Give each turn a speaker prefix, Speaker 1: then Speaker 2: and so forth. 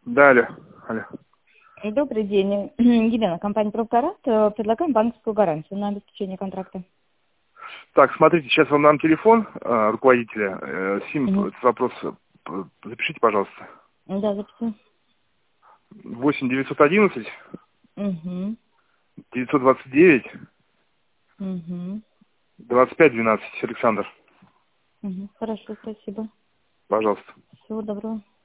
Speaker 1: Да, алло. Алло.
Speaker 2: Добрый день. Елена, компания «Профторат». Предлагаем банковскую гарантию на обеспечение контракта.
Speaker 1: Так, смотрите, сейчас вам дам телефон руководителя.
Speaker 2: Угу.
Speaker 1: Этот вопрос запишите, пожалуйста.
Speaker 2: Да, записываю.
Speaker 1: 8 911
Speaker 2: Угу.
Speaker 1: 929
Speaker 2: Угу.
Speaker 1: 25 12. Александр,
Speaker 2: Угу. Хорошо, спасибо.
Speaker 1: пожалуйста.
Speaker 2: Всего доброго.